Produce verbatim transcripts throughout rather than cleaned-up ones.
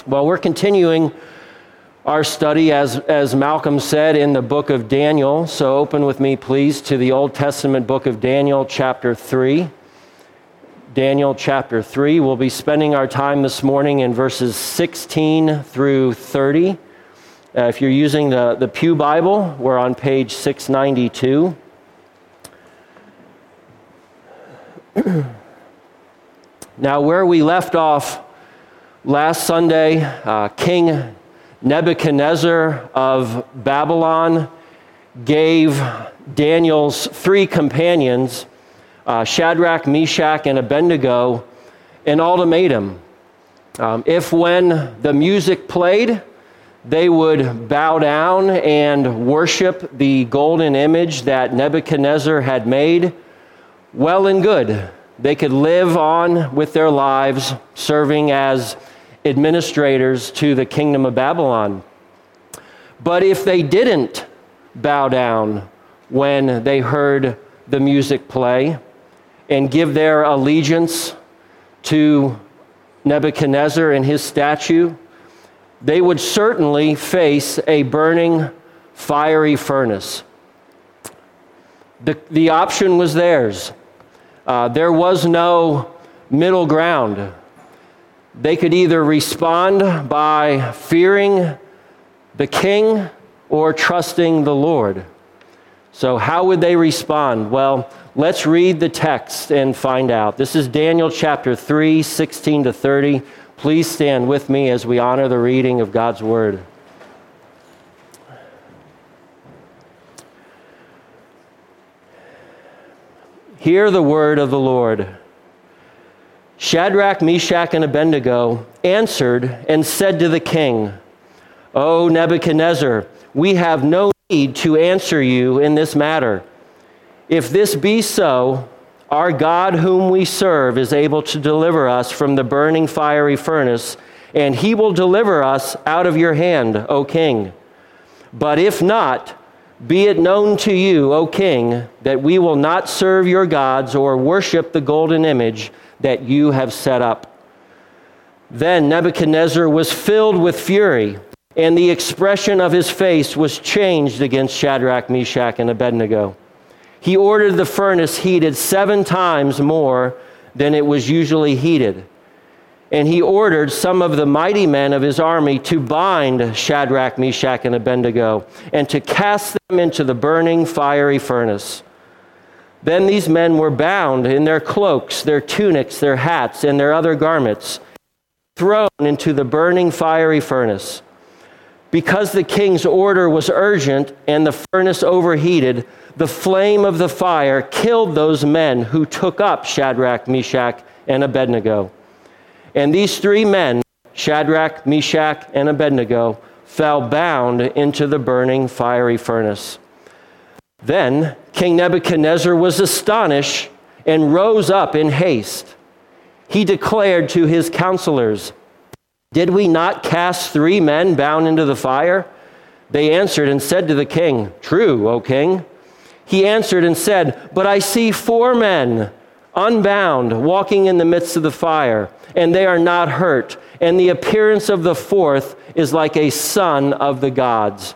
Well, we're continuing our study, as, as Malcolm said, in the book of Daniel. So open with me, please, to the Old Testament book of Daniel, chapter three. Daniel, chapter three. We'll be spending our time this morning in verses sixteen through thirty. Uh, if you're using the, the Pew Bible, we're on page six ninety-two. Now, where we left off last Sunday, uh, King Nebuchadnezzar of Babylon gave Daniel's three companions, uh, Shadrach, Meshach, and Abednego, an ultimatum. Um, if when the music played, they would bow down and worship the golden image that Nebuchadnezzar had made, well and good. They could live on with their lives serving as administrators to the kingdom of Babylon. But if they didn't bow down when they heard the music play and give their allegiance to Nebuchadnezzar and his statue, they would certainly face a burning, fiery furnace. The, the option was theirs. Uh, there was no middle ground. They could either respond by fearing the king or trusting the Lord. So how would they respond? Well, let's read the text and find out. This is Daniel chapter three, sixteen to thirty. Please stand with me as we honor the reading of God's word. Hear the word of the Lord. Shadrach, Meshach, and Abednego answered and said to the king, O Nebuchadnezzar, we have no need to answer you in this matter. If this be so, our God whom we serve is able to deliver us from the burning fiery furnace, and he will deliver us out of your hand, O king. But if not, be it known to you, O king, that we will not serve your gods or worship the golden image that you have set up. Then Nebuchadnezzar was filled with fury, and the expression of his face was changed against Shadrach, Meshach, and Abednego. He ordered the furnace heated seven times more than it was usually heated. And he ordered some of the mighty men of his army to bind Shadrach, Meshach, and Abednego, and to cast them into the burning fiery furnace. Then these men were bound in their cloaks, their tunics, their hats, and their other garments, thrown into the burning fiery furnace. Because the king's order was urgent and the furnace overheated, the flame of the fire killed those men who took up Shadrach, Meshach, and Abednego. And these three men, Shadrach, Meshach, and Abednego, fell bound into the burning fiery furnace. Then King Nebuchadnezzar was astonished and rose up in haste. He declared to his counselors, Did we not cast three men bound into the fire? They answered and said to the king, True, O king. He answered and said, But I see four men unbound walking in the midst of the fire, and they are not hurt, and the appearance of the fourth is like a son of the gods.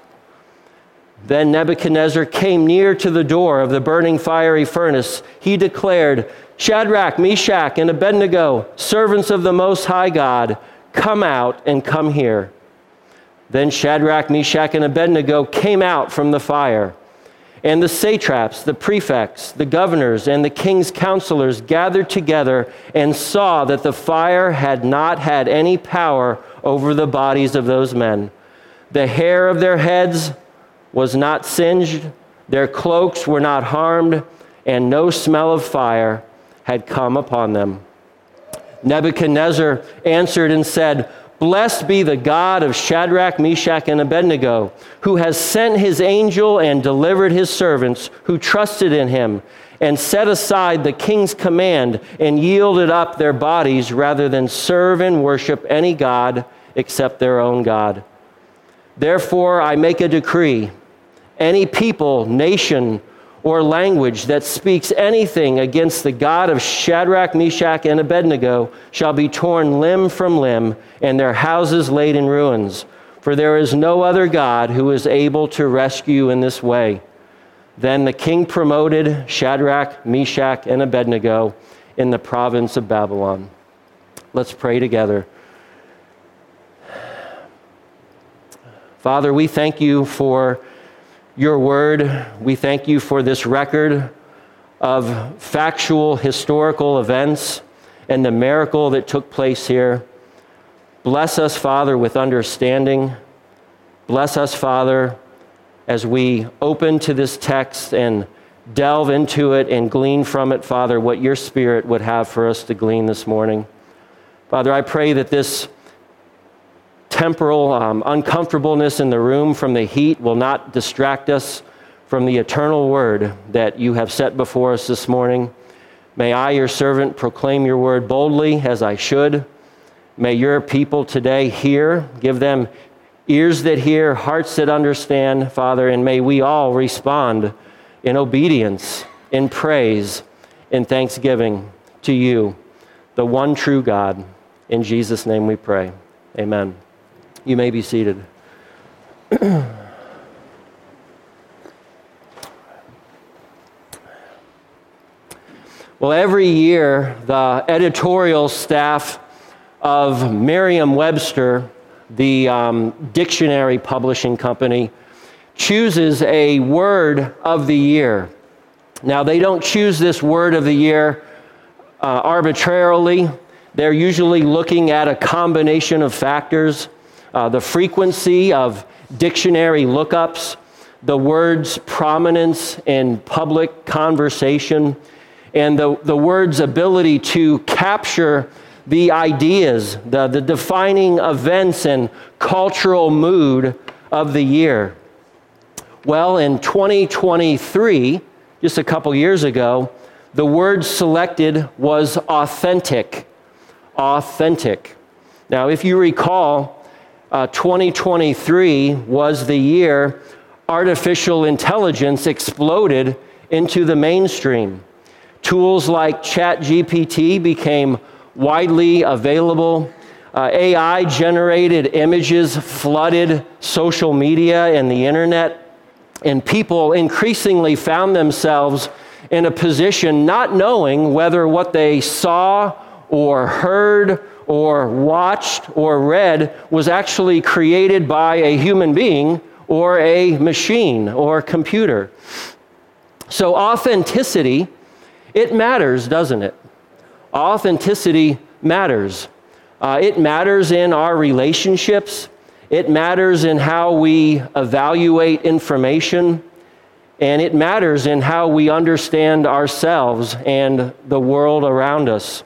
Then Nebuchadnezzar came near to the door of the burning fiery furnace. He declared, Shadrach, Meshach, and Abednego, servants of the Most High God, come out and come here. Then Shadrach, Meshach, and Abednego came out from the fire. And the satraps, the prefects, the governors, and the king's counselors gathered together and saw that the fire had not had any power over the bodies of those men. The hair of their heads was not singed, their cloaks were not harmed, and no smell of fire had come upon them. Nebuchadnezzar answered and said, Blessed be the God of Shadrach, Meshach, and Abednego, who has sent his angel and delivered his servants who trusted in him, and set aside the king's command and yielded up their bodies rather than serve and worship any god except their own God. Therefore I make a decree. Any people, nation, or language that speaks anything against the God of Shadrach, Meshach, and Abednego shall be torn limb from limb, and their houses laid in ruins. For there is no other God who is able to rescue in this way." Then the king promoted Shadrach, Meshach, and Abednego in the province of Babylon. Let's pray together. Father, we thank you for your word. We thank you for this record of factual historical events and the miracle that took place here. Bless us, Father, with understanding. Bless us, Father, as we open to this text and delve into it and glean from it, Father, what your Spirit would have for us to glean this morning. Father, I pray that this temporal um, uncomfortableness in the room from the heat will not distract us from the eternal word that you have set before us this morning. May I, your servant, proclaim your word boldly as I should. May your people today hear, give them ears that hear, hearts that understand, Father, and may we all respond in obedience, in praise, in thanksgiving to you, the one true God. In Jesus' name we pray. Amen. You may be seated. Well, every year, the editorial staff of Merriam-Webster, the um, dictionary publishing company, chooses a word of the year. Now, they don't choose this word of the year uh, arbitrarily. They're usually looking at a combination of factors. Uh, the frequency of dictionary lookups, the word's prominence in public conversation, and the, the word's ability to capture the ideas, the, the defining events and cultural mood of the year. Well, in twenty twenty-three, just a couple years ago, the word selected was authentic. Authentic. Now, if you recall, Uh, twenty twenty-three was the year artificial intelligence exploded into the mainstream. Tools like ChatGPT became widely available. Uh, A I-generated images flooded social media and the internet, and people increasingly found themselves in a position not knowing whether what they saw or heard or watched or read was actually created by a human being or a machine or computer. So authenticity, it matters, doesn't it? Authenticity matters. Uh, it matters in our relationships. It matters in how we evaluate information. And it matters in how we understand ourselves and the world around us.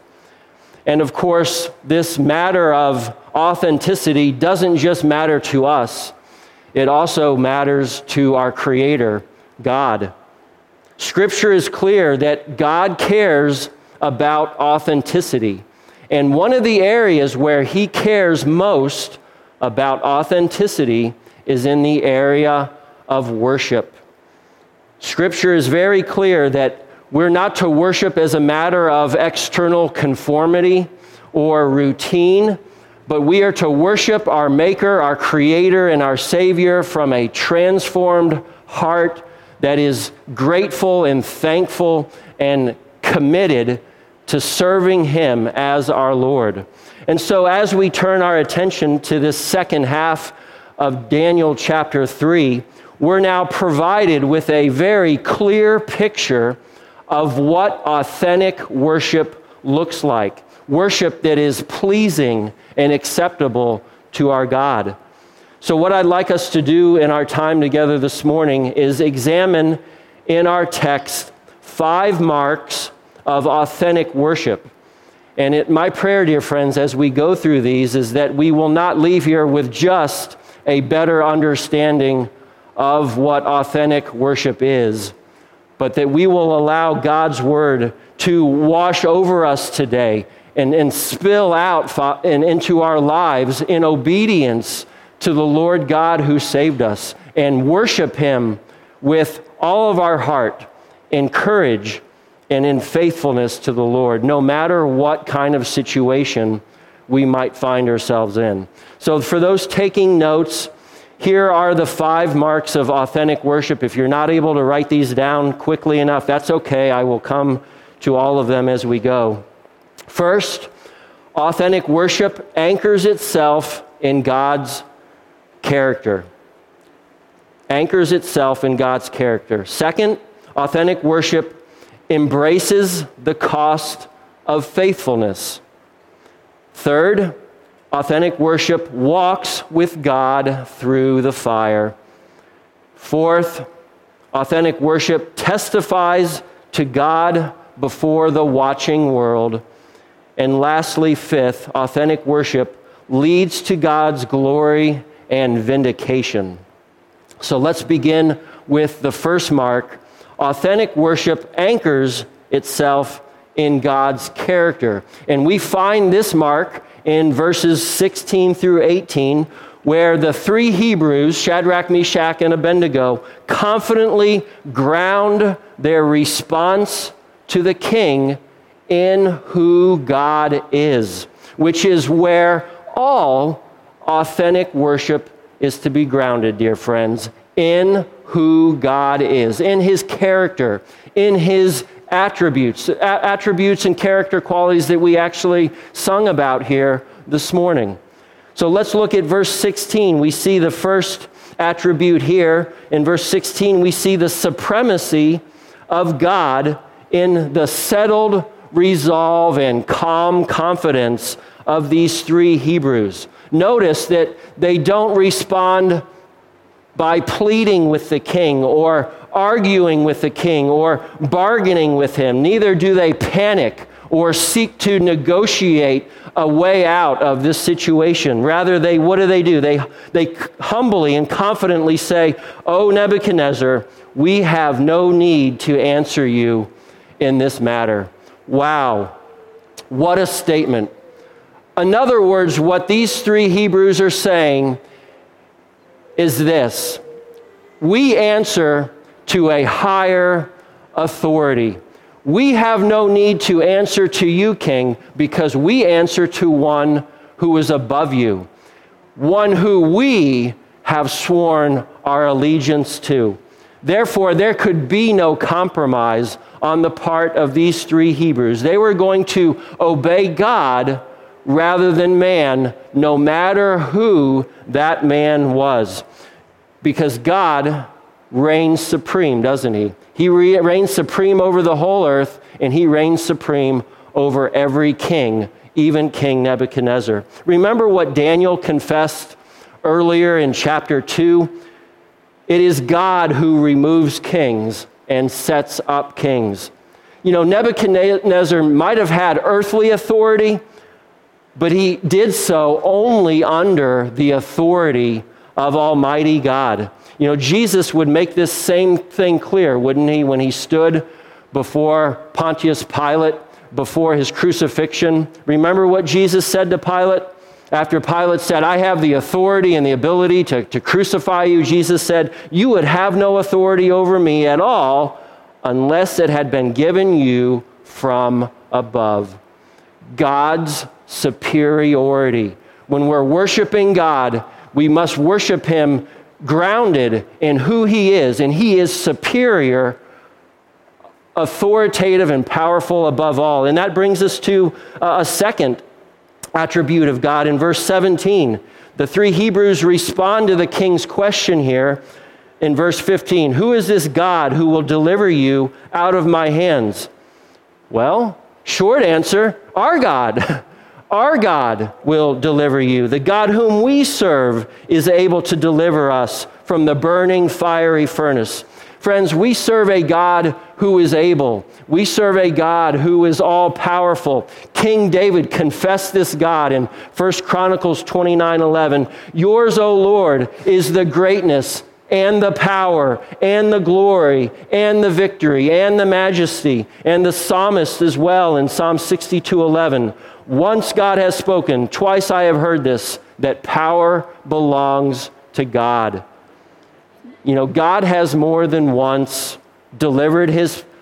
And of course, this matter of authenticity doesn't just matter to us. It also matters to our Creator, God. Scripture is clear that God cares about authenticity. And one of the areas where He cares most about authenticity is in the area of worship. Scripture is very clear that we're not to worship as a matter of external conformity or routine, but we are to worship our Maker, our Creator, and our Savior from a transformed heart that is grateful and thankful and committed to serving Him as our Lord. And so as we turn our attention to this second half of Daniel chapter three, we're now provided with a very clear picture of what authentic worship looks like. Worship that is pleasing and acceptable to our God. So what I'd like us to do in our time together this morning is examine in our text five marks of authentic worship. And it, my prayer, dear friends, as we go through these is that we will not leave here with just a better understanding of what authentic worship is, but that we will allow God's word to wash over us today and, and spill out fa- and into our lives in obedience to the Lord God who saved us, and worship Him with all of our heart in courage and in faithfulness to the Lord, no matter what kind of situation we might find ourselves in. So for those taking notes, here are the five marks of authentic worship. If you're not able to write these down quickly enough, that's okay. I will come to all of them as we go. First, authentic worship anchors itself in God's character. Anchors itself in God's character. Second, authentic worship embraces the cost of faithfulness. Third, authentic worship walks with God through the fire. Fourth, authentic worship testifies to God before the watching world. And lastly, fifth, authentic worship leads to God's glory and vindication. So let's begin with the first mark. Authentic worship anchors itself in God's character. And we find this mark in verses sixteen through eighteen, where the three Hebrews, Shadrach, Meshach, and Abednego, confidently ground their response to the king in who God is, which is where all authentic worship is to be grounded, dear friends, in who God is, in his character, in his attributes, a- attributes and character qualities that we actually sung about here this morning. So let's look at verse sixteen. We see the first attribute here. In verse sixteen, we see the supremacy of God in the settled resolve and calm confidence of these three Hebrews. Notice that they don't respond by pleading with the king or arguing with the king or bargaining with him. Neither do they panic or seek to negotiate a way out of this situation. Rather, they what do they do? They, they humbly and confidently say, "O Nebuchadnezzar, we have no need to answer you in this matter." Wow, what a statement. In other words, what these three Hebrews are saying is this: we answer to a higher authority. We have no need to answer to you, King, because we answer to one who is above you, one who we have sworn our allegiance to. Therefore, there could be no compromise on the part of these three Hebrews. They were going to obey God rather than man, no matter who that man was. Because God reigns supreme, doesn't he? He re- reigns supreme over the whole earth, and he reigns supreme over every king, even King Nebuchadnezzar. Remember what Daniel confessed earlier in chapter two? It is God who removes kings and sets up kings. You know, Nebuchadnezzar might have had earthly authority, but he did so only under the authority of Almighty God. You know, Jesus would make this same thing clear, wouldn't he, when he stood before Pontius Pilate, before his crucifixion? Remember what Jesus said to Pilate? After Pilate said, "I have the authority and the ability to, to crucify you," Jesus said, "You would have no authority over me at all unless it had been given you from above." God's superiority. When we're worshiping God, we must worship him grounded in who he is, and he is superior, authoritative, and powerful above all. And that brings us to a second attribute of God in verse seventeen. The three Hebrews respond to the king's question here in verse fifteen. "Who is this God who will deliver you out of my hands?" Well, short answer, our God. Our God will deliver you. The God whom we serve is able to deliver us from the burning fiery furnace. Friends, we serve a God who is able. We serve a God who is all-powerful. King David confessed this God in First Chronicles twenty-nine eleven. "Yours, O Lord, is the greatness and the power and the glory and the victory and the majesty." And the psalmist as well in Psalm sixty-two eleven. "Once God has spoken, twice I have heard this, that power belongs to God." You know, God has more than once delivered his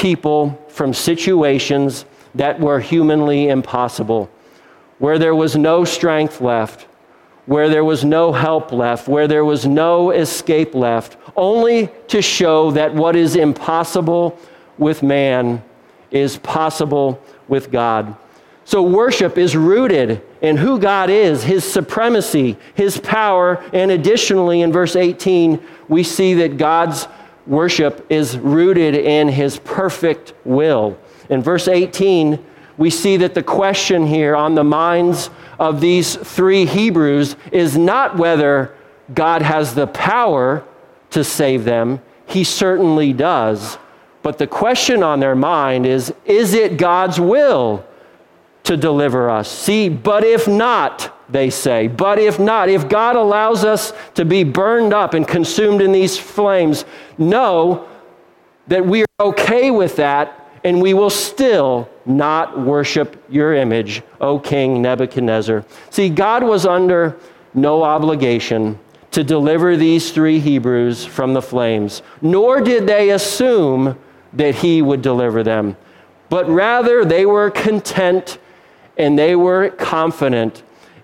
people from situations that were humanly impossible, where there was no strength left, where there was no help left, where there was no escape left, only to show that what is impossible with man is possible with God. So worship is rooted in who God is, his supremacy, his power, and additionally in verse eighteen, we see that God's worship is rooted in his perfect will. In verse eighteen, we see that the question here on the minds of these three Hebrews is not whether God has the power to save them. He certainly does. But the question on their mind is, is it God's will to deliver us? See, but if not, they say, but if not, if God allows us to be burned up and consumed in these flames, know that we are okay with that, and we will still not worship your image, O King Nebuchadnezzar. See, God was under no obligation to deliver these three Hebrews from the flames, nor did they assume that he would deliver them, but rather they were content and they were confident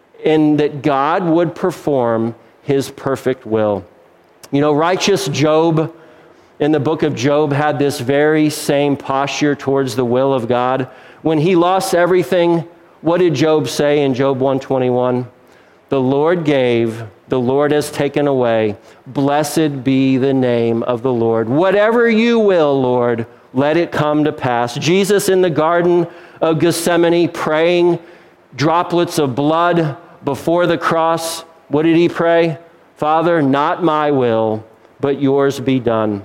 in that God would perform his perfect will. You know, righteous Job in the book of Job had this very same posture towards the will of God. When he lost everything, what did Job say in Job one twenty-one? The Lord gave, the Lord has taken away. Blessed be the name of the Lord. Whatever you will, Lord, let it come to pass. Jesus in the Garden of Gethsemane praying droplets of blood before the cross. What did he pray? Father, not my will, but yours be done.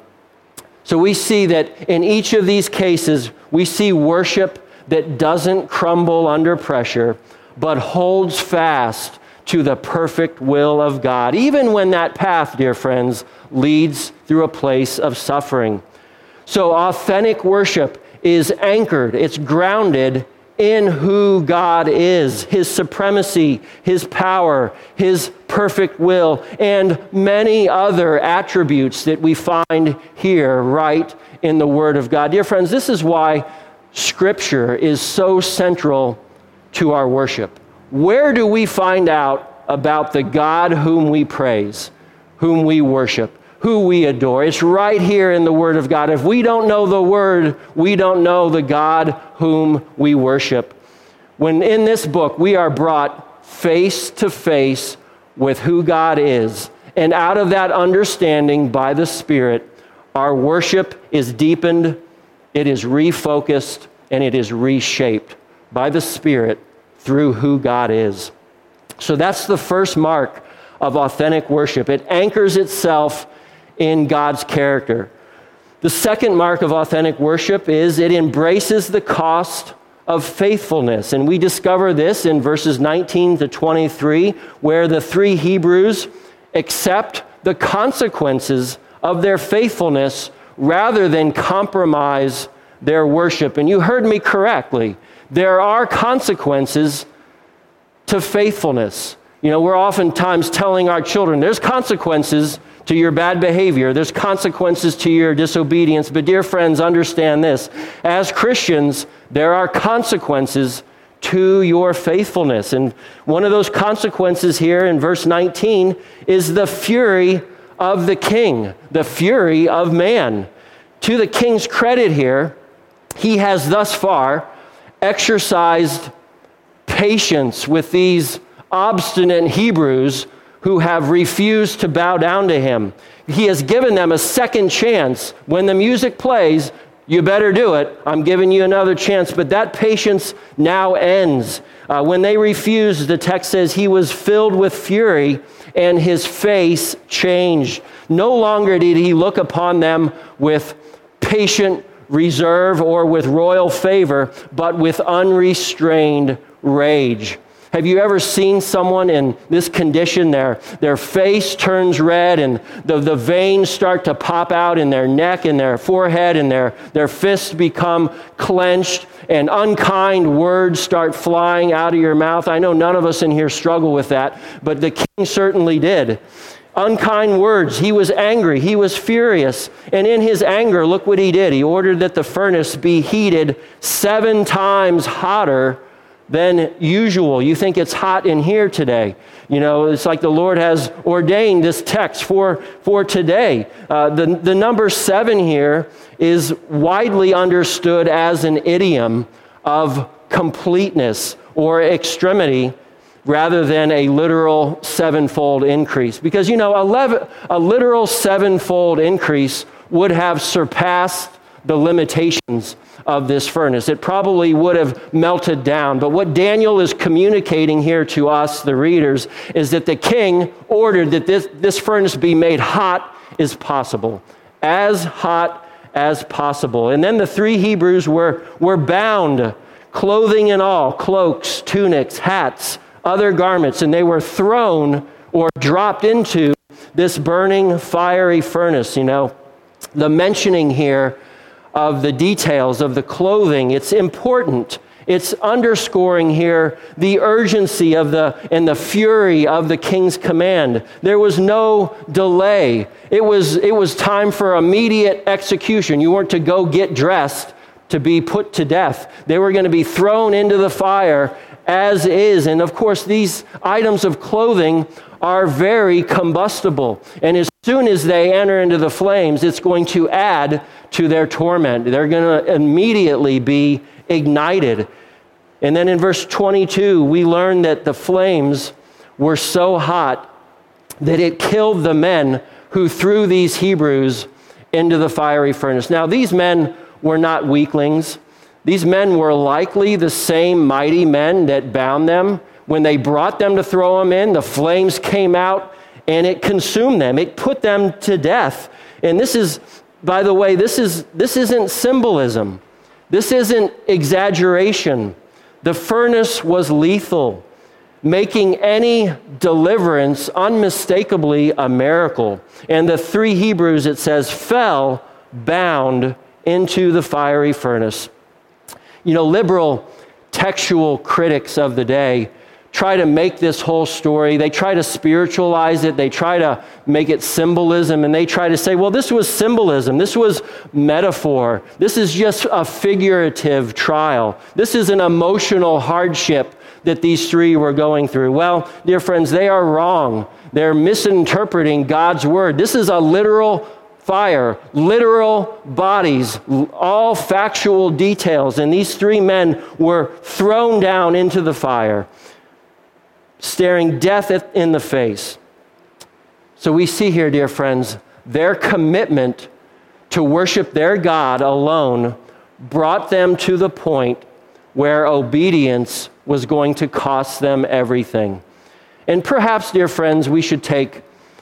So we see that in each of these cases, we see worship that doesn't crumble under pressure, but holds fast to the perfect will of God, even when that path, dear friends, leads through a place of suffering. So authentic worship is anchored, it's grounded in who God is, his supremacy, his power, his perfect will, and many other attributes that we find here right in the Word of God. Dear friends, this is why Scripture is so central to our worship. Where do we find out about the God whom we praise, whom we worship, who we adore? It's right here in the Word of God. If we don't know the Word, we don't know the God whom we worship. When in this book, we are brought face to face with who God is, and out of that understanding by the Spirit, our worship is deepened, it is refocused, and it is reshaped by the Spirit through who God is. So that's the first mark of authentic worship. It anchors itself in God's character. The second mark of authentic worship is it embraces the cost of faithfulness. And we discover this in verses nineteen to twenty-three, where the three Hebrews accept the consequences of their faithfulness rather than compromise their worship. And you heard me correctly. There are consequences to faithfulness. You know, we're oftentimes telling our children, there's consequences to your bad behavior. There's consequences to your disobedience. But dear friends, understand this. As Christians, there are consequences to your faithfulness. And one of those consequences here in verse nineteen is the fury of the king, the fury of man. To the king's credit here, he has thus far exercised patience with these obstinate Hebrews who have refused to bow down to him. He has given them a second chance. When the music plays, you better do it. I'm giving you another chance. But that patience now ends. Uh, when they refused, the text says he was filled with fury and his face changed. No longer did he look upon them with patient reserve or with royal favor, but with unrestrained rage. Have you ever seen someone in this condition? Their, their face turns red and the, the veins start to pop out in their neck and their forehead, and their, their fists become clenched and unkind words start flying out of your mouth. I know none of us in here struggle with that, but the king certainly did. unkind words. He was angry. He was furious. And in his anger, look what he did. He ordered that the furnace be heated seven times hotter than usual. You think it's hot in here today. You know, it's like the Lord has ordained this text for, for today. Uh, the, the number seven here is widely understood as an idiom of completeness or extremity rather than a literal sevenfold increase. Because, you know, a, a literal sevenfold increase would have surpassed the limitations of this furnace. It probably would have melted down. But what Daniel is communicating here to us, the readers, is that the king ordered that this, this furnace be made hot as possible, as hot as possible. And then the three Hebrews were, were bound, clothing and all, cloaks, tunics, hats, other garments, and they were thrown or dropped into this burning, fiery furnace. You know, the mentioning here of the details of the clothing, it's important. It's underscoring here the urgency of the and the fury of the king's command. There was no delay. It was it was time for immediate execution. You weren't to go get dressed to be put to death. They were going to be thrown into the fire as is. And of course, these items of clothing are very combustible. And as soon as they enter into the flames, it's going to add to their torment. They're going to immediately be ignited. And then in verse twenty-two, we learn that the flames were so hot that it killed the men who threw these Hebrews into the fiery furnace. Now, these men were not weaklings. These men were likely the same mighty men that bound them. When they brought them to throw them in, the flames came out and it consumed them. It put them to death. And this is, by the way, this is this isn't symbolism. This isn't exaggeration. The furnace was lethal, making any deliverance unmistakably a miracle. And the three Hebrews, it says, fell bound into the fiery furnace. You know, liberal textual critics of the day try to make this whole story, they try to spiritualize it, they try to make it symbolism, and they try to say, well, this was symbolism, this was metaphor, this is just a figurative trial, this is an emotional hardship that these three were going through. Well, dear friends, they are wrong. They're misinterpreting God's word. This is a literal fire, literal bodies, all factual details. And these three men were thrown down into the fire, staring death in the face. So we see here, dear friends, their commitment to worship their God alone brought them to the point where obedience was going to cost them everything. And perhaps, dear friends, we should take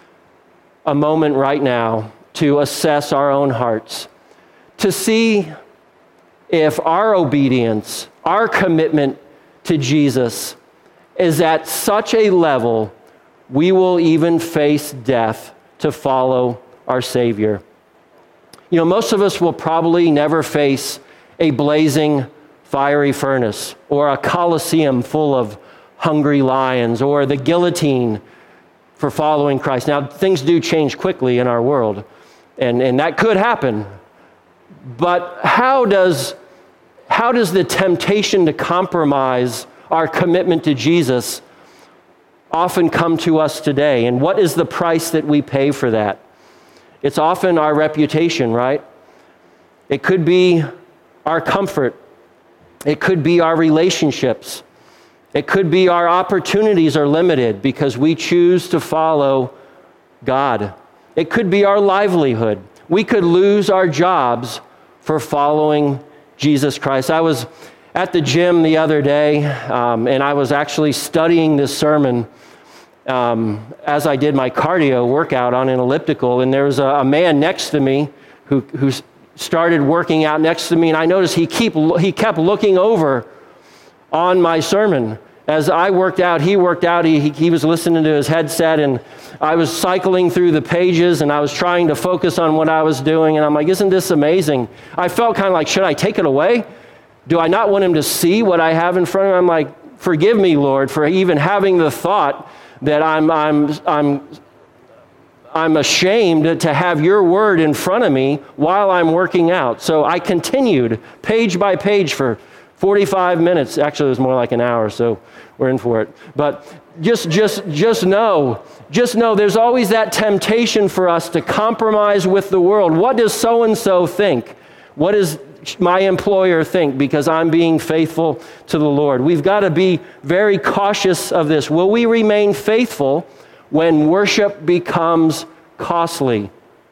a moment right now to assess our own hearts, to see if our obedience, our commitment to Jesus is at such a level we will even face death to follow our Savior. You know, most of us will probably never face a blazing fiery furnace or a coliseum full of hungry lions or the guillotine for following Christ. Now, things do change quickly in our world, and, and that could happen. But how does, how does the temptation to compromise our commitment to Jesus often come to us today? And what is the price that we pay for that? It's often our reputation, right? It could be our comfort. It could be our relationships. It could be our opportunities are limited because we choose to follow God. It could be our livelihood. We could lose our jobs for following Jesus Christ. I was at the gym the other day, um, and I was actually studying this sermon um, as I did my cardio workout on an elliptical, and there was a, a man next to me who, who started working out next to me, and I noticed he, keep, he kept looking over on my sermon. As I worked out, he worked out, he, he was listening to his headset, and I was cycling through the pages, and I was trying to focus on what I was doing, and I'm like, isn't this amazing? I felt kind of like, should I take it away? Do I not want him to see what I have in front of him? I'm like, forgive me, Lord, for even having the thought that I'm I'm I'm I'm ashamed to have your word in front of me while I'm working out. So I continued page by page for forty-five minutes. Actually, it was more like an hour, so we're in for it. But just, just, just know, just know there's always that temptation for us to compromise with the world. What does so-and-so think? What does my employer think because I'm being faithful to the Lord? We've got to be very cautious of this. Will we remain faithful when worship becomes costly?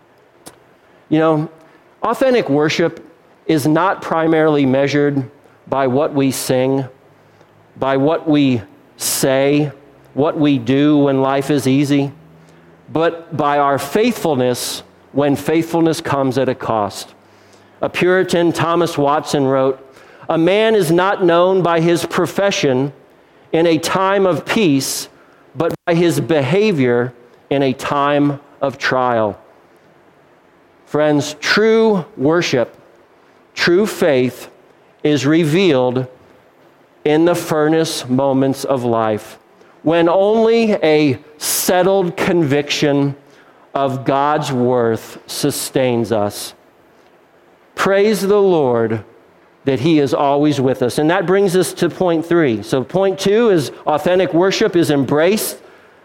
You know, authentic worship is not primarily measured by what we sing, by what we say, what we do when life is easy, but by our faithfulness when faithfulness comes at a cost. A Puritan, Thomas Watson, wrote, "A man is not known by his profession in a time of peace, but by his behavior in a time of trial." Friends, true worship, true faith is revealed in the furnace moments of life, when only a settled conviction of God's worth sustains us. Praise the Lord that he is always with us. And that brings us to point three. So point two is authentic worship is embraced.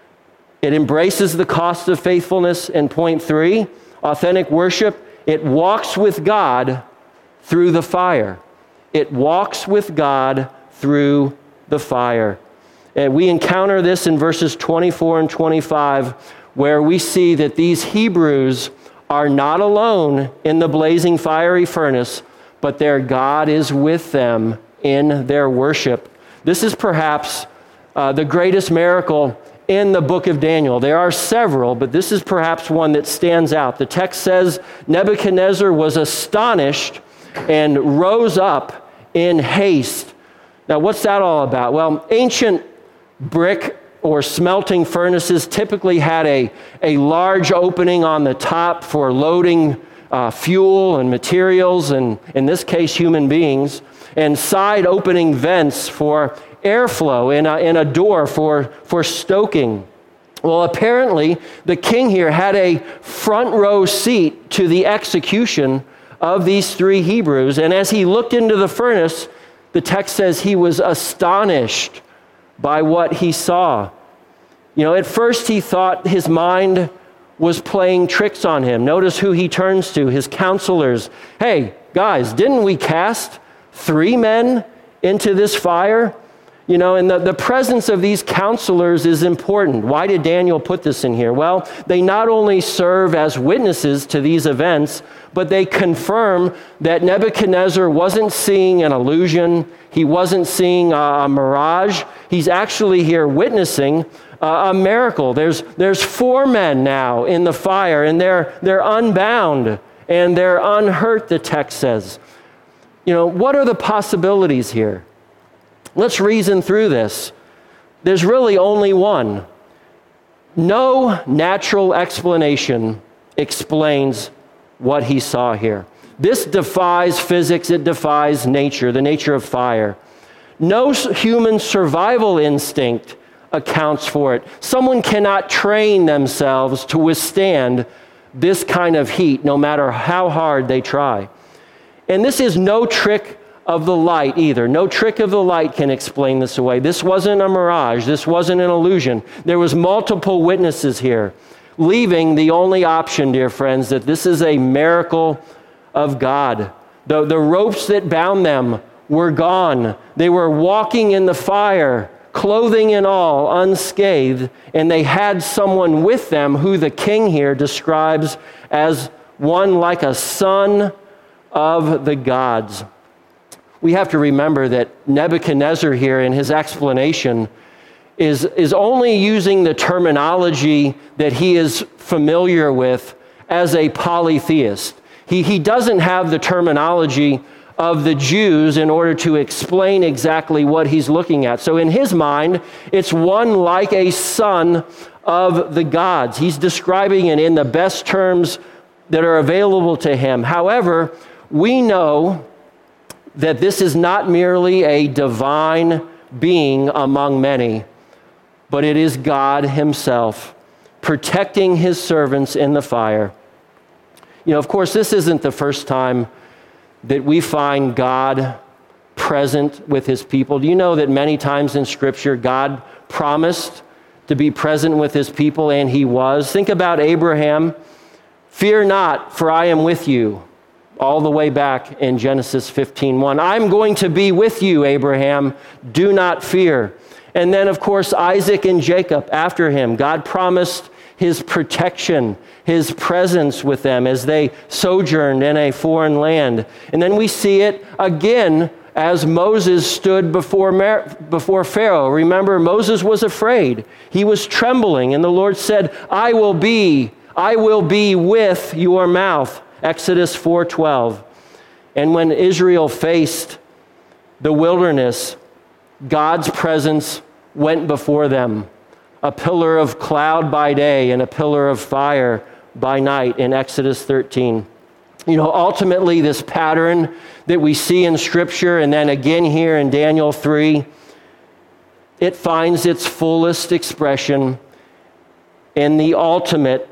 It embraces the cost of faithfulness. And point three, authentic worship, it walks with God through the fire. It walks with God through the fire. And we encounter this in verses twenty-four and twenty-five, where we see that these Hebrews are not alone in the blazing fiery furnace, but their God is with them in their worship. This is perhaps uh, the greatest miracle in the book of Daniel. There are several, but this is perhaps one that stands out. The text says Nebuchadnezzar was astonished and rose up in haste. Now, what's that all about? Well, ancient brick or smelting furnaces typically had a, a large opening on the top for loading uh, fuel and materials, and in this case, human beings, and side opening vents for airflow and a, and a door for, for stoking. Well, apparently, the king here had a front row seat to the execution of these three Hebrews, and as he looked into the furnace, the text says he was astonished by what he saw. You know, at first he thought his mind was playing tricks on him. Notice who he turns to, his counselors. Hey, guys, didn't we cast three men into this fire? You know, and the, the presence of these counselors is important. Why did Daniel put this in here? Well, they not only serve as witnesses to these events, but they confirm that Nebuchadnezzar wasn't seeing an illusion. He wasn't seeing a, a mirage. He's actually here witnessing a, a miracle. There's, there's four men now in the fire, and they're, they're unbound, and they're unhurt, the text says. You know, what are the possibilities here? Let's reason through this. There's really only one. No natural explanation explains what he saw here. This defies physics, it defies nature, the nature of fire. No human survival instinct accounts for it. Someone cannot train themselves to withstand this kind of heat, no matter how hard they try. And this is no trick of the light either. No trick of the light can explain this away. This wasn't a mirage. This wasn't an illusion. There was multiple witnesses here, leaving the only option, dear friends, that this is a miracle of God. The, the ropes that bound them were gone. They were walking in the fire, clothing and all, unscathed, and they had someone with them who the king here describes as one like a son of the gods. We have to remember that Nebuchadnezzar here in his explanation is, is only using the terminology that he is familiar with as a polytheist. He, he doesn't have the terminology of the Jews in order to explain exactly what he's looking at. So in his mind, it's one like a son of the gods. He's describing it in the best terms that are available to him. However, we know that this is not merely a divine being among many, but it is God himself. protecting his servants in the fire. You know, of course, this isn't the first time that we find God present with his people. Do you know that many times in Scripture, God promised to be present with his people, and he was? Think about Abraham. Fear not, for I am with you. All the way back in Genesis fifteen one. I'm going to be with you, Abraham. Do not fear. And then, of course, Isaac and Jacob after him. God promised his protection, his presence with them as they sojourned in a foreign land. And then we see it again as Moses stood before, Mar- before Pharaoh. Remember, Moses was afraid. He was trembling, and the Lord said, I will be, I will be with your mouth. Exodus four twelve. And when Israel faced the wilderness, God's presence went before them. A pillar of cloud by day and a pillar of fire by night in Exodus thirteen. You know, ultimately this pattern that we see in Scripture and then again here in Daniel three, it finds its fullest expression in the ultimate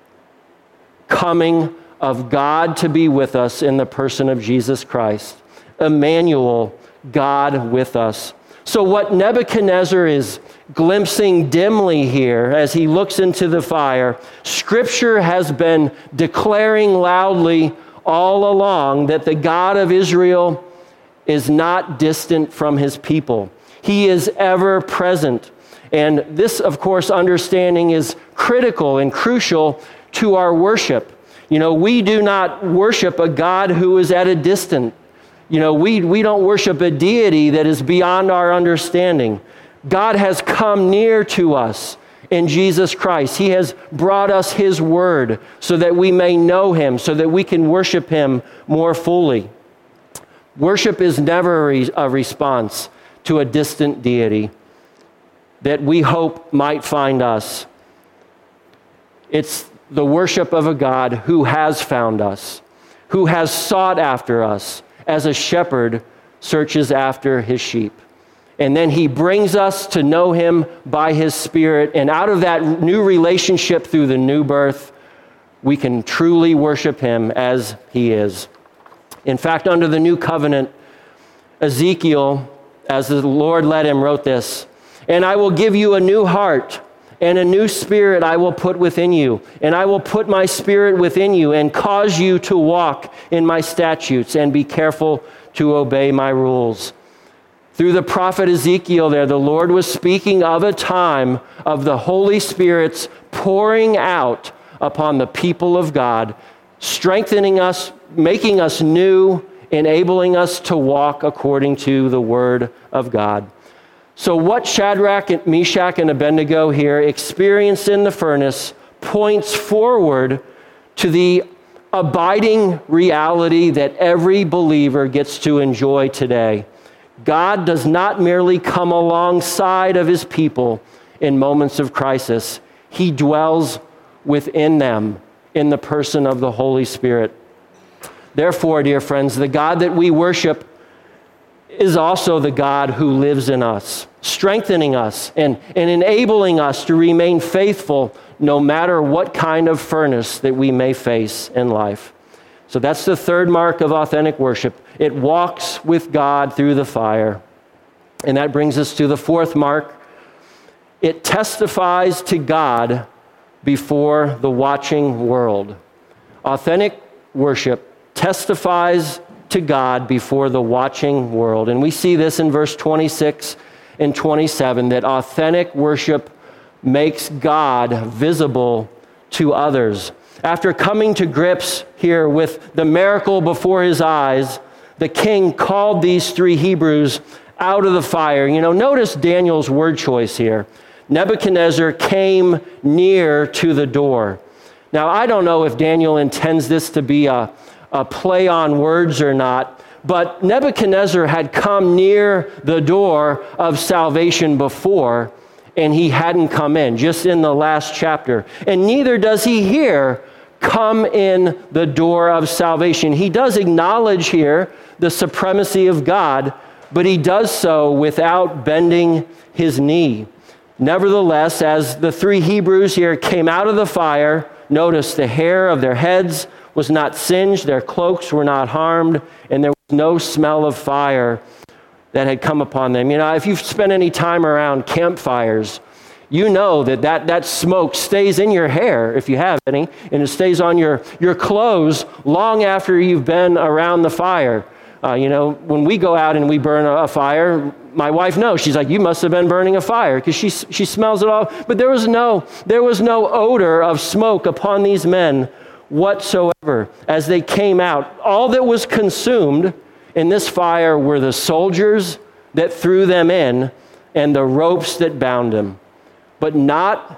coming of God to be with us in the person of Jesus Christ. Emmanuel, God with us. So what Nebuchadnezzar is glimpsing dimly here as he looks into the fire, Scripture has been declaring loudly all along that the God of Israel is not distant from his people. He is ever present. And this, of course, understanding is critical and crucial to our worship. You know, we do not worship a God who is at a distance. You know, we, we don't worship a deity that is beyond our understanding. God has come near to us in Jesus Christ. He has brought us his word so that we may know him, so that we can worship him more fully. Worship is never a, a response to a distant deity that we hope might find us. It's the worship of a God who has found us, who has sought after us as a shepherd searches after his sheep. And then he brings us to know him by his Spirit. And out of that new relationship through the new birth, we can truly worship him as he is. In fact, under the new covenant, Ezekiel, as the Lord led him, wrote this, and I will give you a new heart, and a new spirit I will put within you. And I will put my spirit within you and cause you to walk in my statutes and be careful to obey my rules. Through the prophet Ezekiel there, the Lord was speaking of a time of the Holy Spirit's pouring out upon the people of God, strengthening us, making us new, enabling us to walk according to the word of God. So what Shadrach, Meshach, and Abednego here experienced in the furnace points forward to the abiding reality that every believer gets to enjoy today. God does not merely come alongside of his people in moments of crisis. He dwells within them in the person of the Holy Spirit. Therefore, dear friends, the God that we worship is also the God who lives in us, strengthening us and, and enabling us to remain faithful no matter what kind of furnace that we may face in life. So that's the third mark of authentic worship. It walks with God through the fire. And that brings us to the fourth mark. It testifies to God before the watching world. Authentic worship testifies to God before the watching world. And we see this in verse twenty-six and twenty-seven, that authentic worship makes God visible to others. After coming to grips here with the miracle before his eyes, the king called these three Hebrews out of the fire. You know, notice Daniel's word choice here. Nebuchadnezzar came near to the door. Now, I don't know if Daniel intends this to be a, a play on words or not, but Nebuchadnezzar had come near the door of salvation before, and he hadn't come in, just in the last chapter. And neither does he here come in the door of salvation. He does acknowledge here the supremacy of God, but he does so without bending his knee. Nevertheless, as the three Hebrews here came out of the fire, notice the hair of their heads was not singed, their cloaks were not harmed, and there was no smell of fire that had come upon them. You know, if you've spent any time around campfires, you know that, that that smoke stays in your hair, if you have any, and it stays on your, your clothes long after you've been around the fire. Uh, you know, when we go out and we burn a, a fire, my wife knows. She's like, you must have been burning a fire, because she she smells it all. But there was no there was no odor of smoke upon these men whatsoever as they came out. All that was consumed in this fire were the soldiers that threw them in and the ropes that bound them. But not,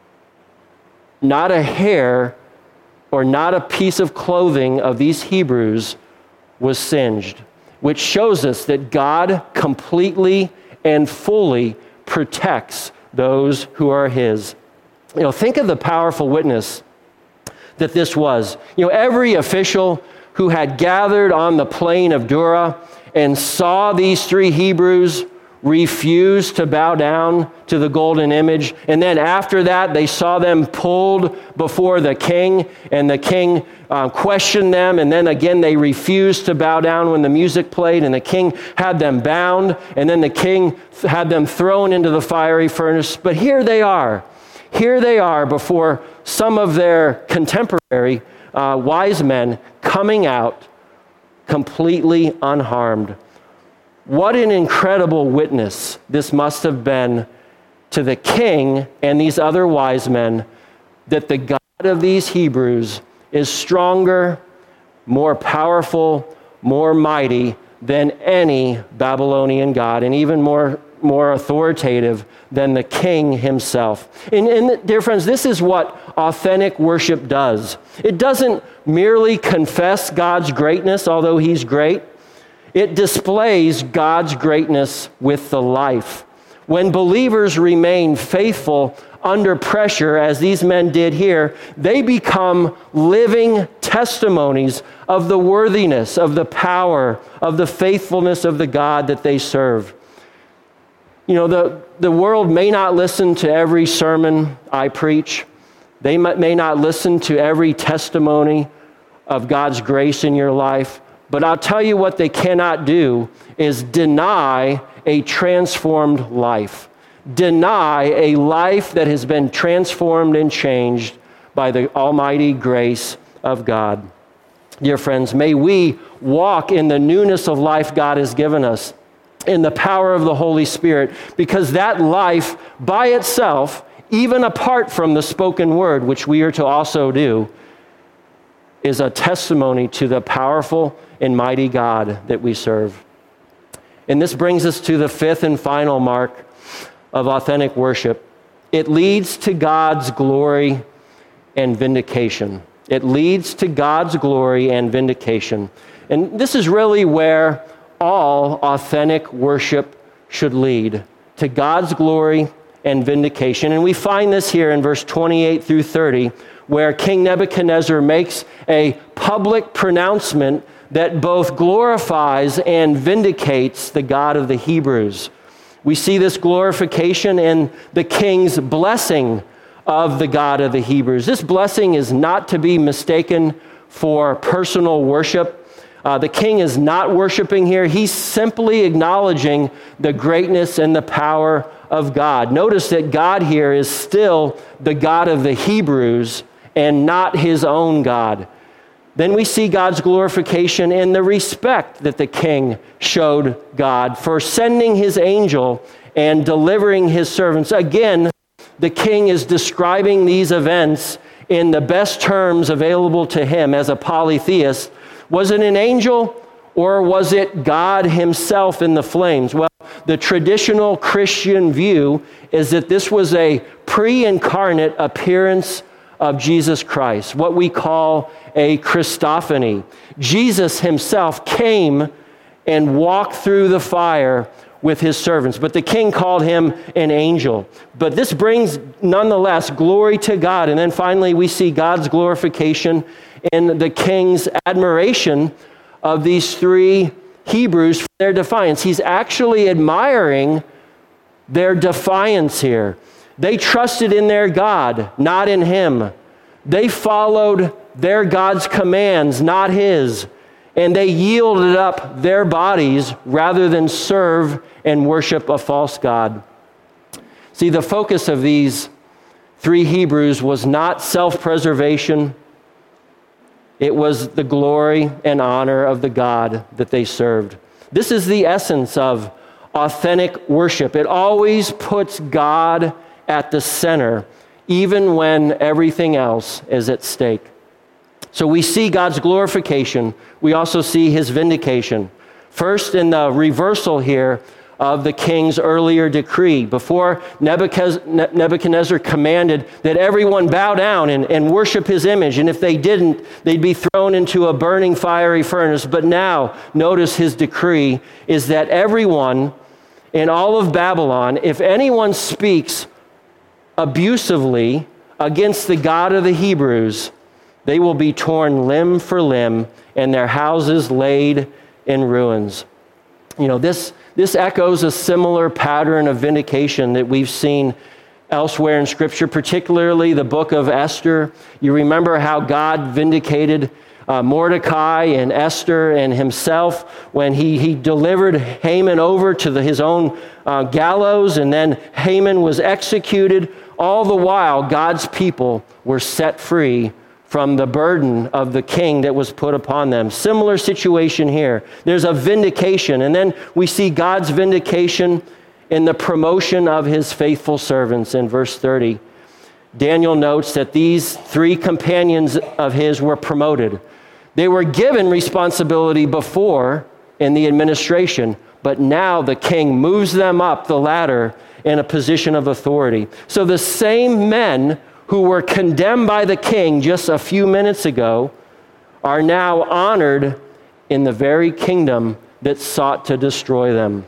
not a hair or not a piece of clothing of these Hebrews was singed, which shows us that God completely and fully protects those who are his. You know, think of the powerful witness that this was. You know, every official who had gathered on the plain of Dura and saw these three Hebrews refused to bow down to the golden image. And then after that, they saw them pulled before the king, and the king uh, questioned them. And then again, they refused to bow down when the music played, and the king had them bound. And then the king th- had them thrown into the fiery furnace. But here they are. Here they are before some of their contemporary uh, wise men coming out completely unharmed. What an incredible witness this must have been to the king and these other wise men, that the God of these Hebrews is stronger, more powerful, more mighty than any Babylonian god, and even more, more authoritative than the king himself. And, and dear friends, this is what authentic worship does. It doesn't merely confess God's greatness, although he's great. It displays God's greatness with the life. When believers remain faithful under pressure, as these men did here, they become living testimonies of the worthiness, of the power, of the faithfulness of the God that they serve. You know, the, the world may not listen to every sermon I preach. They may not listen to every testimony of God's grace in your life. But I'll tell you what they cannot do is deny a transformed life. Deny a life that has been transformed and changed by the almighty grace of God. Dear friends, may we walk in the newness of life God has given us, in the power of the Holy Spirit, because that life by itself, even apart from the spoken word, which we are to also do, is a testimony to the powerful and mighty God that we serve. And this brings us to the fifth and final mark of authentic worship. It leads to God's glory and vindication. It leads to God's glory and vindication. And this is really where all authentic worship should lead, to God's glory and vindication. And we find this here in verse twenty-eight through thirty, where King Nebuchadnezzar makes a public pronouncement that both glorifies and vindicates the God of the Hebrews. We see this glorification in the king's blessing of the God of the Hebrews. This blessing is not to be mistaken for personal worship. Uh, the king is not worshiping here. He's simply acknowledging the greatness and the power of God. Notice that God here is still the God of the Hebrews and not his own God. Then we see God's glorification in the respect that the king showed God for sending his angel and delivering his servants. Again, the king is describing these events in the best terms available to him as a polytheist. Was it an angel, or was it God himself in the flames? Well, the traditional Christian view is that this was a pre-incarnate appearance of Jesus Christ, what we call a Christophany. Jesus himself came and walked through the fire with his servants, but the king called him an angel. But this brings, nonetheless, glory to God. And then finally, we see God's glorification in the king's admiration of these three Hebrews for their defiance. He's actually admiring their defiance here. They trusted in their God, not in him. They followed their God's commands, not his. And they yielded up their bodies rather than serve and worship a false god. See, the focus of these three Hebrews was not self-preservation. It was the glory and honor of the God that they served. This is the essence of authentic worship. It always puts God at the center, even when everything else is at stake. So we see God's glorification. We also see his vindication. First, in the reversal here of the king's earlier decree. Before, Nebuchadnezzar commanded that everyone bow down and, and worship his image. And if they didn't, they'd be thrown into a burning fiery furnace. But now, notice his decree is that everyone in all of Babylon, if anyone speaks abusively against the God of the Hebrews, they will be torn limb for limb and their houses laid in ruins. You know, this, this echoes a similar pattern of vindication that we've seen elsewhere in Scripture, particularly the book of Esther. You remember how God vindicated uh, Mordecai and Esther and himself when he, he delivered Haman over to the, his own uh, gallows, and then Haman was executed. All the while, God's people were set free from the burden of the king that was put upon them. Similar situation here. There's a vindication, and then we see God's vindication in the promotion of his faithful servants in verse thirty. Daniel notes that these three companions of his were promoted. They were given responsibility before in the administration, but now the king moves them up the ladder in a position of authority. So the same men who were condemned by the king just a few minutes ago are now honored in the very kingdom that sought to destroy them.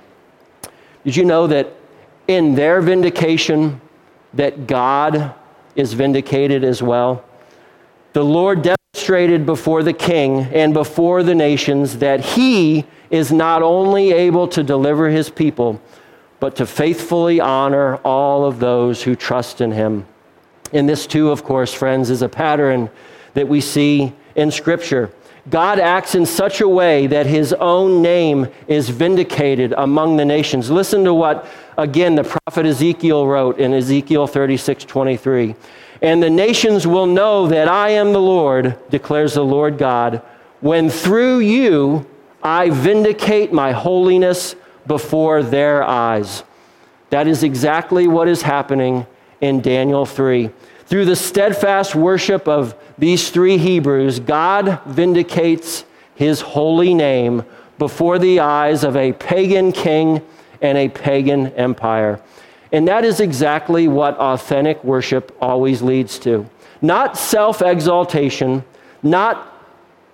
Did you know that in their vindication, that God is vindicated as well? The Lord demonstrated before the king and before the nations that he is not only able to deliver his people, but to faithfully honor all of those who trust in him. And this too, of course, friends, is a pattern that we see in Scripture. God acts in such a way that his own name is vindicated among the nations. Listen to what, again, the prophet Ezekiel wrote in Ezekiel thirty-six twenty-three. And the nations will know that I am the Lord, declares the Lord God, when through you I vindicate my holiness before their eyes. That is exactly what is happening in Daniel three. Through the steadfast worship of these three Hebrews, God vindicates his holy name before the eyes of a pagan king and a pagan empire. And that is exactly what authentic worship always leads to. Not self-exaltation, not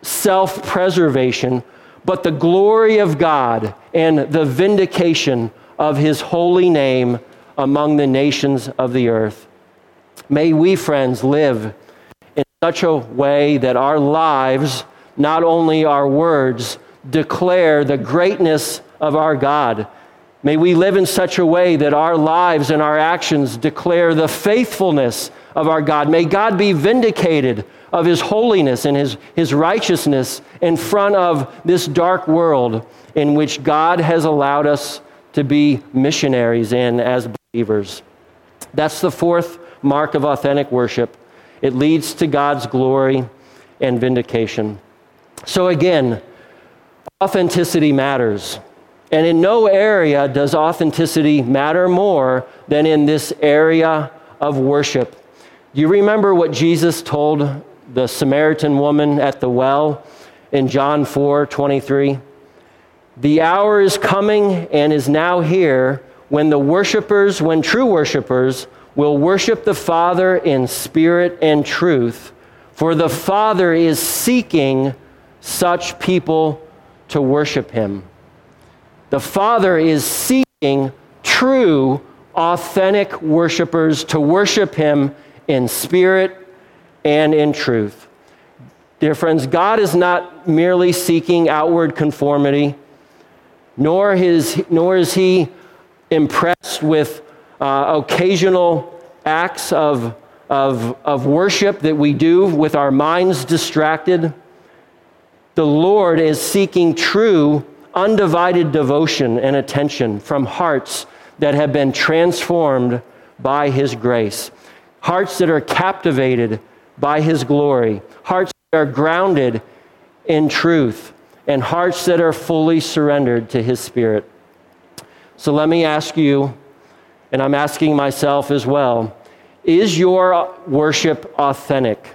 self-preservation, but the glory of God and the vindication of his holy name among the nations of the earth. May we, friends, live in such a way that our lives, not only our words, declare the greatness of our God. May we live in such a way that our lives and our actions declare the faithfulness of our God. May God be vindicated of his holiness and his, his righteousness in front of this dark world in which God has allowed us to be missionaries in as believers. That's the fourth mark of authentic worship. It leads to God's glory and vindication. So again, authenticity matters. And in no area does authenticity matter more than in this area of worship. Do you remember what Jesus told the Samaritan woman at the well in John four twenty-three? The hour is coming and is now here when the worshipers, when true worshipers, will worship the Father in spirit and truth, for the Father is seeking such people to worship him. The Father is seeking true, authentic worshipers to worship him in spirit and in truth. Dear friends, God is not merely seeking outward conformity, nor is, nor is he impressed rest with uh, occasional acts of, of, of worship that we do with our minds distracted. The Lord is seeking true, undivided devotion and attention from hearts that have been transformed by His grace, hearts that are captivated by His glory, hearts that are grounded in truth, and hearts that are fully surrendered to His Spirit. So let me ask you, and I'm asking myself as well, is your worship authentic?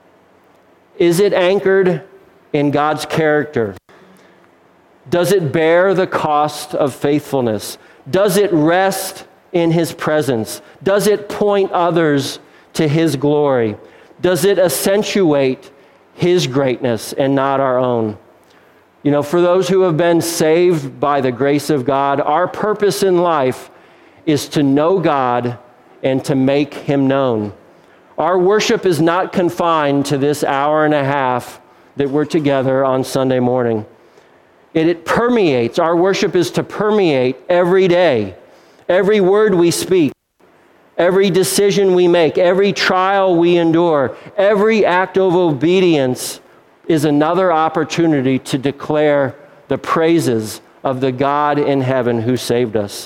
Is it anchored in God's character? Does it bear the cost of faithfulness? Does it rest in His presence? Does it point others to His glory? Does it accentuate His greatness and not our own? You know, for those who have been saved by the grace of God, our purpose in life is to know God and to make Him known. Our worship is not confined to this hour and a half that we're together on Sunday morning. It, it permeates. Our worship is to permeate every day, every word we speak, every decision we make, every trial we endure, every act of obedience is another opportunity to declare the praises of the God in heaven who saved us.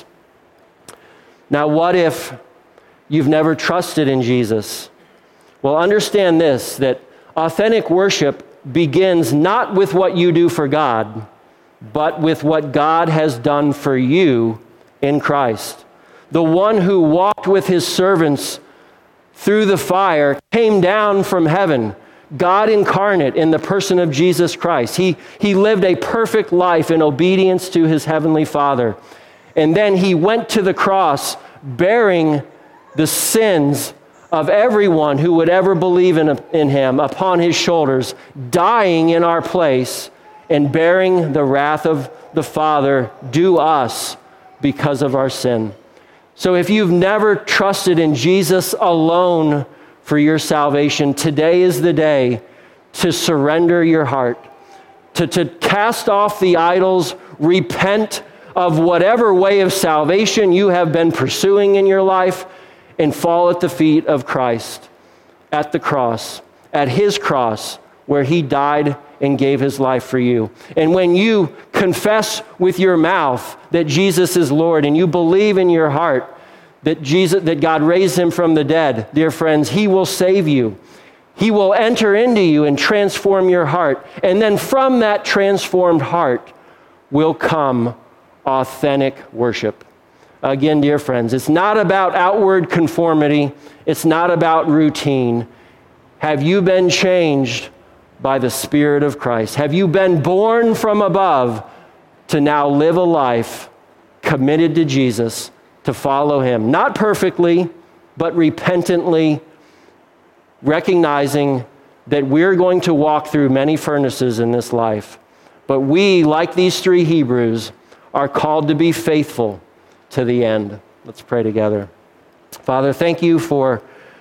Now, what if you've never trusted in Jesus? Well, understand this, that authentic worship begins not with what you do for God, but with what God has done for you in Christ. The one who walked with His servants through the fire came down from heaven, God incarnate in the person of Jesus Christ. He, he lived a perfect life in obedience to His heavenly Father. And then He went to the cross bearing the sins of everyone who would ever believe in, in Him upon His shoulders, dying in our place and bearing the wrath of the Father due us because of our sin. So if you've never trusted in Jesus alone for your salvation, today is the day to surrender your heart, to, to cast off the idols, repent of whatever way of salvation you have been pursuing in your life, and fall at the feet of Christ, at the cross, at His cross, where He died and gave His life for you. And when you confess with your mouth that Jesus is Lord, and you believe in your heart that Jesus, that God raised Him from the dead, dear friends, He will save you. He will enter into you and transform your heart. And then from that transformed heart will come authentic worship. Again, dear friends, it's not about outward conformity. It's not about routine. Have you been changed by the Spirit of Christ? Have you been born from above to now live a life committed to Jesus, to follow Him? Not perfectly, but repentantly, recognizing that we're going to walk through many furnaces in this life. But we, like these three Hebrews, are called to be faithful to the end. Let's pray together. Father, thank You for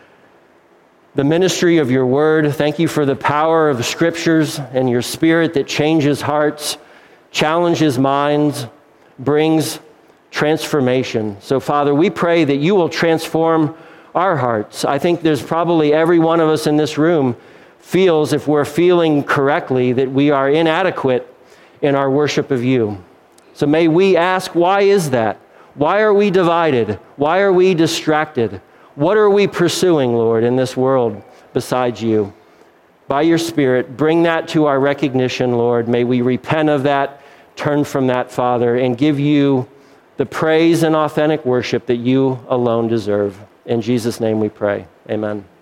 the ministry of Your word. Thank You for the power of the Scriptures and Your Spirit that changes hearts, challenges minds, brings transformation. So, Father, we pray that You will transform our hearts. I think there's probably every one of us in this room feels, if we're feeling correctly, that we are inadequate in our worship of You. So may we ask, why is that? Why are we divided? Why are we distracted? What are we pursuing, Lord, in this world besides You? By Your Spirit, bring that to our recognition, Lord. May we repent of that, turn from that, Father, and give You the praise and authentic worship that You alone deserve. In Jesus' name we pray. Amen.